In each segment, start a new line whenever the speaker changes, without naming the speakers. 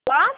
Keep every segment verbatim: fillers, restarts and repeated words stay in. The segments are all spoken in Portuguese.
Alô?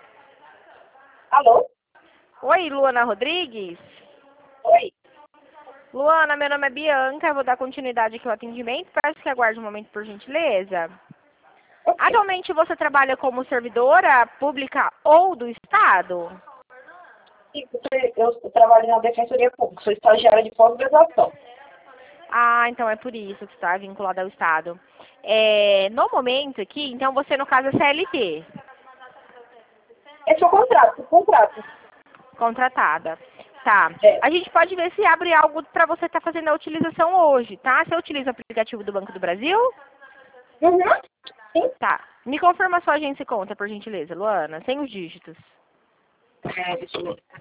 Alô?
Oi, Luana Rodrigues?
Oi.
Luana, meu nome é Bianca, eu vou dar continuidade aqui ao atendimento. Peço que aguarde um momento, por gentileza.
Ok.
Atualmente você trabalha como servidora pública ou do Estado?
Sim, eu eu trabalho na Defensoria Pública, sou estagiária de pós-graduação.
Ah, então é por isso que está vinculada ao Estado. É, no momento aqui, então você no caso é C L T,
Esse é o contrato, contrato.
contratada. Tá.
É.
A gente pode ver se abre algo para você estar fazendo a utilização hoje, tá? Você utiliza o aplicativo do Banco do Brasil?
Uhum. Sim.
Tá. Me confirma a sua agência e conta, por gentileza, Luana, sem os dígitos.
É, deixa eu ver.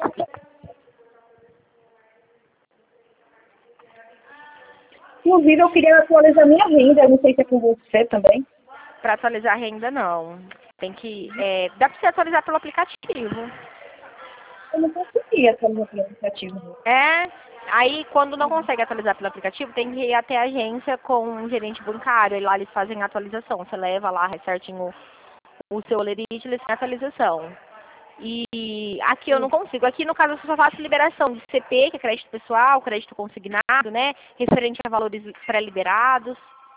Inclusive, eu queria atualizar minha renda, eu não sei se é com você também.
Para atualizar a renda, não. Tem que... É, dá para você atualizar pelo aplicativo.
Eu não consegui atualizar pelo aplicativo.
É, aí quando não consegue atualizar pelo aplicativo, tem que ir até a agência com um gerente bancário, e lá eles fazem a atualização. Você leva lá certinho o, o seu lerite, eles fazem a atualização. E aqui eu não consigo. Aqui no caso eu só faço liberação de C P, que é crédito pessoal, crédito consignado, né? Referente a valores pré-liberados.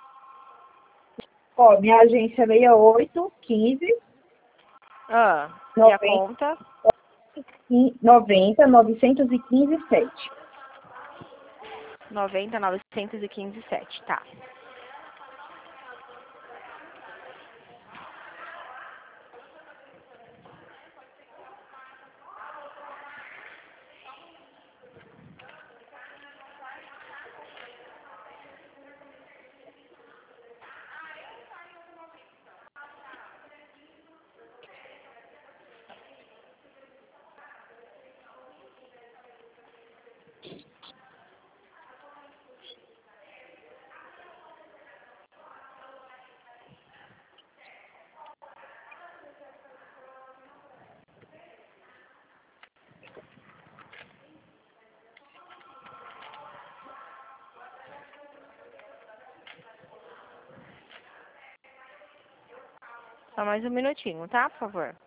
Ó, minha agência é seis oito um cinco
Ah, e a
noventa
conta?
noventa novecentos e quinze sete.
noventa, novecentos e quinze, sete, tá. Só mais um minutinho, tá? Por favor.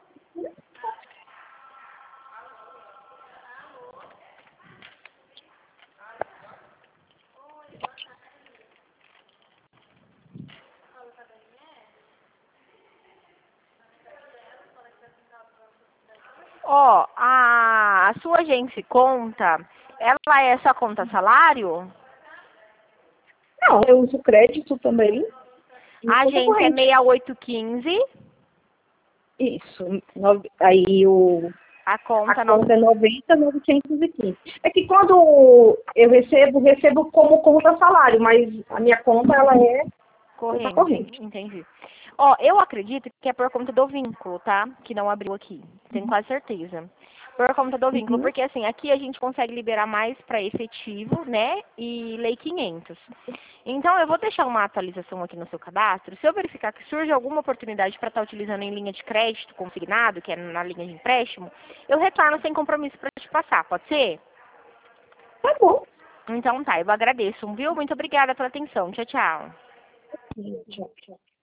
Ó, a, a sua agência e conta, ela é só conta salário?
Não, eu uso crédito também. E
A
conta
agência é
corrente.
seis oito um cinco,
Isso. nove- Aí o,
a
a
conta nove...
conta é noventa novecentos e quinze. É que quando eu recebo, recebo como conta salário, mas a minha conta ela é conta
corrente,
corrente.
entendi. Ó, eu acredito que é por conta do vínculo, tá? Que não abriu aqui. Tenho quase certeza. Por conta do vínculo,
Uhum.
porque assim, aqui a gente consegue liberar mais para efetivo, né? E lei quinhentos. Então, eu vou deixar uma atualização aqui no seu cadastro. Se eu verificar que surge alguma oportunidade para estar utilizando em linha de crédito consignado, que é na linha de empréstimo, eu retorno sem compromisso para te passar, pode ser?
Tá bom.
Então tá, eu agradeço, viu? Muito obrigada pela atenção. Tchau, tchau.
Tchau, tchau.